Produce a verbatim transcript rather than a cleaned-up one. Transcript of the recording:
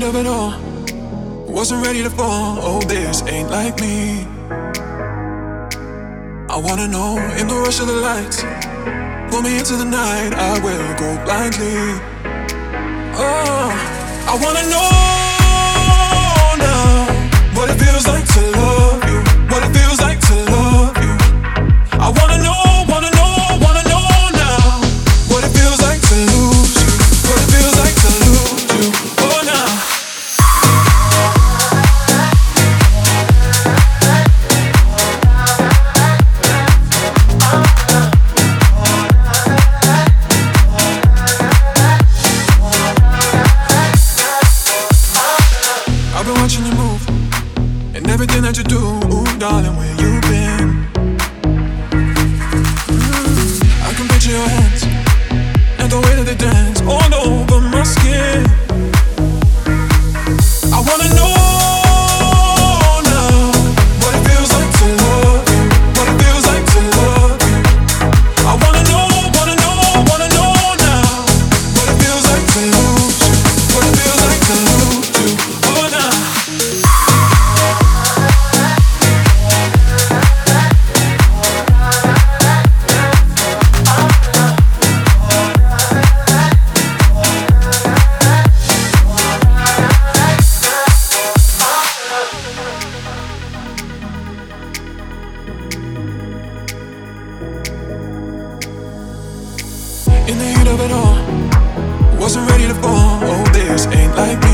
heat of it all, wasn't ready to fall. Oh, this ain't like me. I wanna know in the rush of the lights, pull me into the night, I will go blindly. Oh, I wanna know now what it feels like to love you, what it feels like to love you. I wanna know, wanna know, wanna know now what it feels like to lose you, what it feels like to lose you. Oh, now. I've been watching you move and everything that you do. Ooh, darling, where you been? Mm, I can picture your hands and the way that they dance all over my skin. I wanna know now what it feels like to love you, what it feels like to love you. I wanna know, wanna know, wanna know now what it feels like to lose you, what it feels like to lose you. Oh, now. In the heat of it all, wasn't ready to fall. Oh, this ain't like me.